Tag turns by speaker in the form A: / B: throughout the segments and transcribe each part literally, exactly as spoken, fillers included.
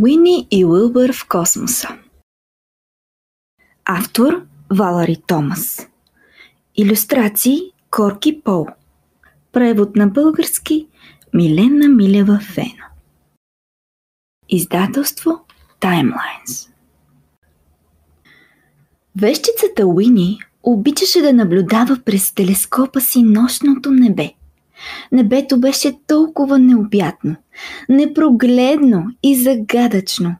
A: Уини и Уилбър в космоса. Автор Валери Томас. Илюстрации Корки Пол. Превод на български Милена Милева Фено. Издателство Таймлайнс. Вещицата Уини обичаше да наблюдава през телескопа си нощното небе. Небето беше толкова необятно, непрогледно и загадъчно.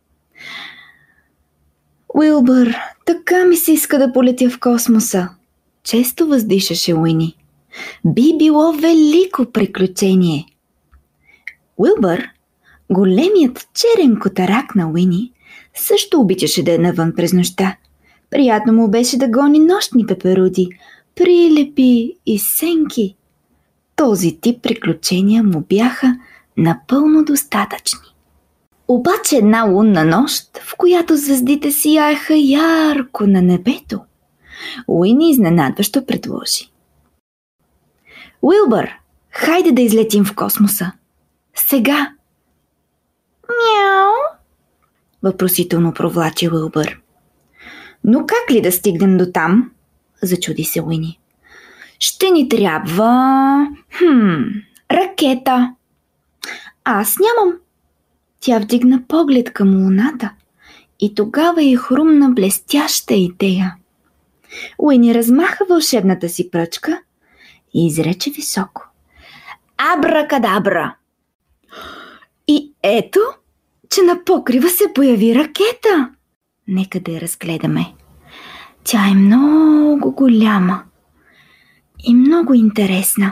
A: Уилбър, така ми се иска да полетя в космоса, често въздишаше Уини. Би било велико приключение. Уилбър, големият черен котарак на Уини, също обичаше да е навън през нощта. Приятно му беше да гони нощни пеперуди, прилепи и сенки. Този тип приключения му бяха напълно достатъчни. Обаче една лунна нощ, в която звездите сияеха ярко на небето, Уини изненадващо предложи: Уилбър, хайде да излетим в космоса. Сега! Мяу! Въпросително провлачи Уилбър. Но как ли да стигнем до там? Зачуди се Уини. Ще ни трябва... Хм... ракета. Аз нямам. Тя вдигна поглед към луната и тогава й хрумна блестяща идея. Уини размаха вълшебната си пръчка и изрече високо: Абракадабра! И ето, че на покрива се появи ракета. Нека да я разгледаме. Тя е много голяма и много интересна.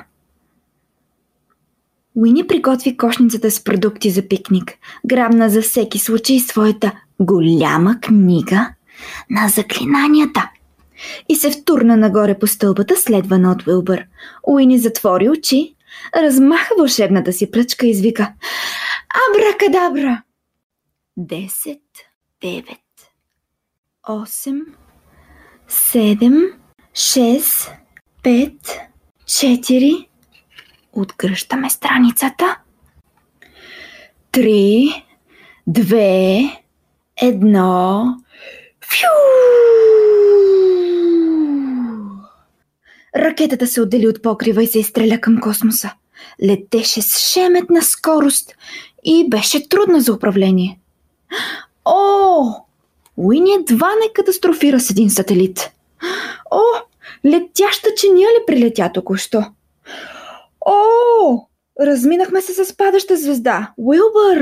A: Уини приготви кошницата с продукти за пикник, грабна за всеки случай своята голяма книга на заклинанията и се втурна нагоре по стълбата, следвана от Уилбър. Уини затвори очи, размаха вълшебната си пръчка и извика: Абракадабра! Десет, девет, осем, седем, шест, пет, четири. Отгръщаме страницата. Три, две, едно. Фю! Ракетата се отдели от покрива и се изстреля към космоса. Летеше с шеметна скорост и беше трудна за управление. О! Уини едва не катастрофира с един сателит. О! Летяща чиния ли прилетя току-що? О! Разминахме се с падаща звезда. Уилбър!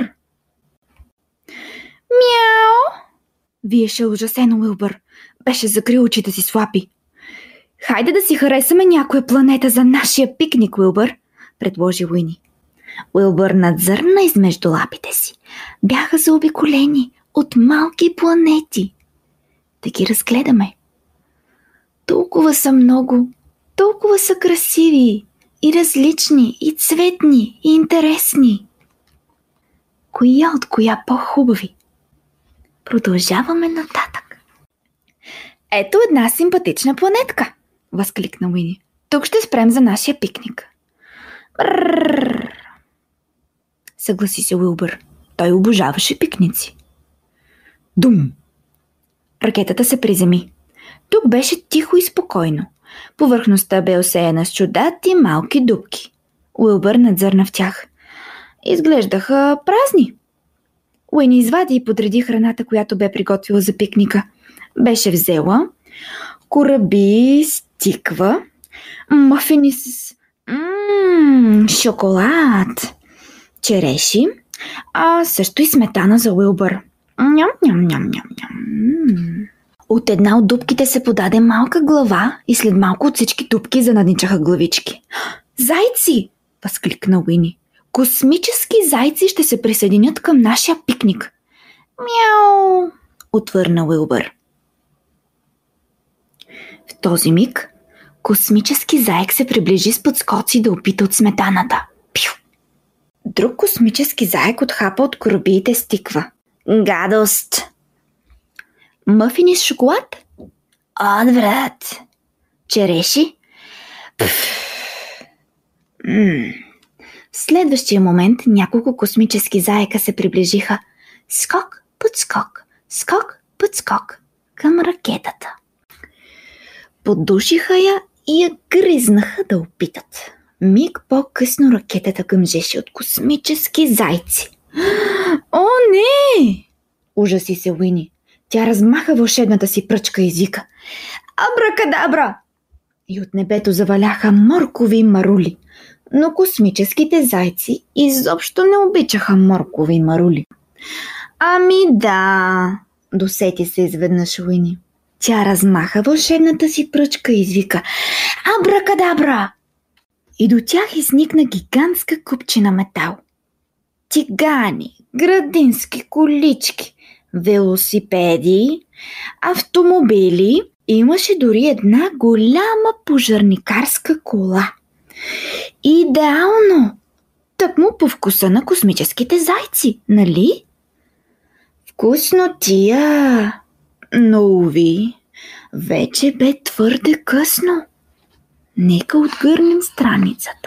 A: Мяу! Виеше ужасено Уилбър. Беше закрил очите си с лапи. Хайде да си харесаме някоя планета за нашия пикник, Уилбър, предложи Уини. Уилбър надзърна измежду лапите си. Бяха заобиколени от малки планети. Да ги разгледаме. Толкова са много, толкова са красиви и различни, и цветни, и интересни. Коя от коя по-хубави? Продължаваме нататък. Ето една симпатична планетка, възкликна Уини. Тук ще спрем за нашия пикник. Брррррр. Съгласи се Уилбър. Той обожаваше пикници. Дум! Ракетата се приземи. Тук беше тихо и спокойно. Повърхността бе осеяна с чудати малки дупки. Уилбър надзърна в тях. Изглеждаха празни. Уини извади и подреди храната, която бе приготвила за пикника. Беше взела кораби с тиква, мафини с м- шоколад, череши, а също и сметана за Уилбър. Ням-ням-ням-ням-ням. От една от дупките се подаде малка глава и след малко от всички дупки занадничаха главички. Зайци! Възкликна Уини. Космически зайци ще се присъединят към нашия пикник. Мяу! Отвърна Уилбър. В този миг космически заек се приближи с подскоци да опита от сметаната. Пю! Друг космически заек отхапа от корабиите с тиква. Гадост! Мъфини с шоколад? Отврат! Череши? М- В следващия момент няколко космически заека се приближиха скок, подскок, скок, подскок към ракетата. Подушиха я и я гризнаха да опитат. Миг по-късно ракетата гъмжеше от космически зайци. О, не! Ужаси се Уини. Тя размаха вълшебната си пръчка и извика: Абракадабра! И от небето заваляха моркови марули. Но космическите зайци изобщо не обичаха моркови марули. Ами да, досети се изведнъж Уини. Тя размаха вълшебната си пръчка и извика: Абракадабра! И до тях изникна гигантска купчина метал. Тигани, градински колички, велосипеди, автомобили, имаше дори една голяма пожарникарска кола. Идеално! Тъкмо по вкуса на космическите зайци, нали? Вкусно тия, но уви, вече бе твърде късно. Нека отгърнем страницата.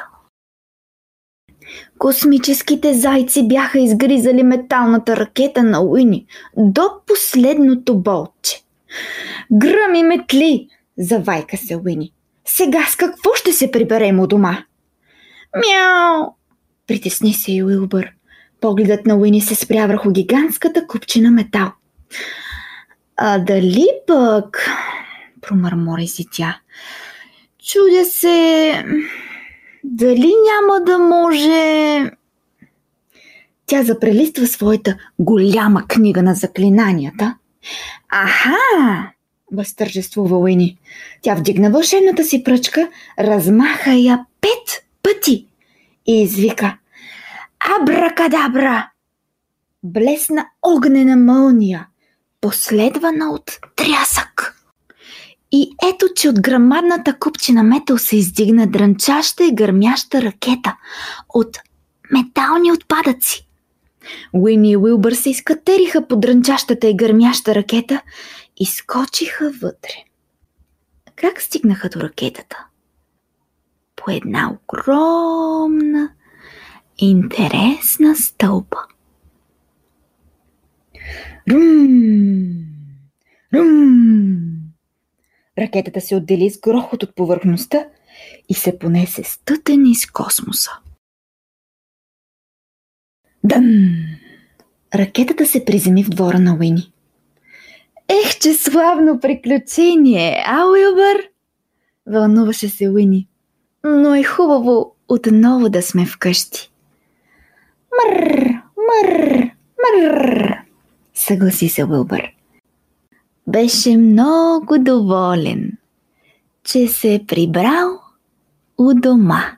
A: Космическите зайци бяха изгризали металната ракета на Уини до последното болче. Гръми метли, завайка се Уини. Сега с какво ще се приберем у дома? Мяу! Притесни се и Уилбър. Погледът на Уини се спря върху гигантската купчина метал. А дали пък, промърмори си тя, чудя се, дали няма да може... Тя запрелиства своята голяма книга на заклинанията. Аха! Възтържествува Уини. Тя вдигна вълшебната си пръчка, размаха я пет пъти и извика: Абракадабра! Блесна огнена мълния, последвана от трясък. И ето, че от грамадната купчина метал се издигна дрънчаща и гърмяща ракета от метални отпадъци. Уини и Уилбър се изкатериха по дрънчащата и гърмяща ракета и скочиха вътре. Как стигнаха до ракетата? По една огромна, интересна стълба. Рум! Рум! Ракетата се отдели с грохот от повърхността и се понесе стътен из космоса. Дън! Ракетата се приземи в двора на Уини. Ех, че славно приключение, а, Уилбър? Вълнуваше се Уини. Но е хубаво отново да сме вкъщи. Мър, мър, мър, съгласи се Уилбър. Беше много доволен, че се е прибрал у дома.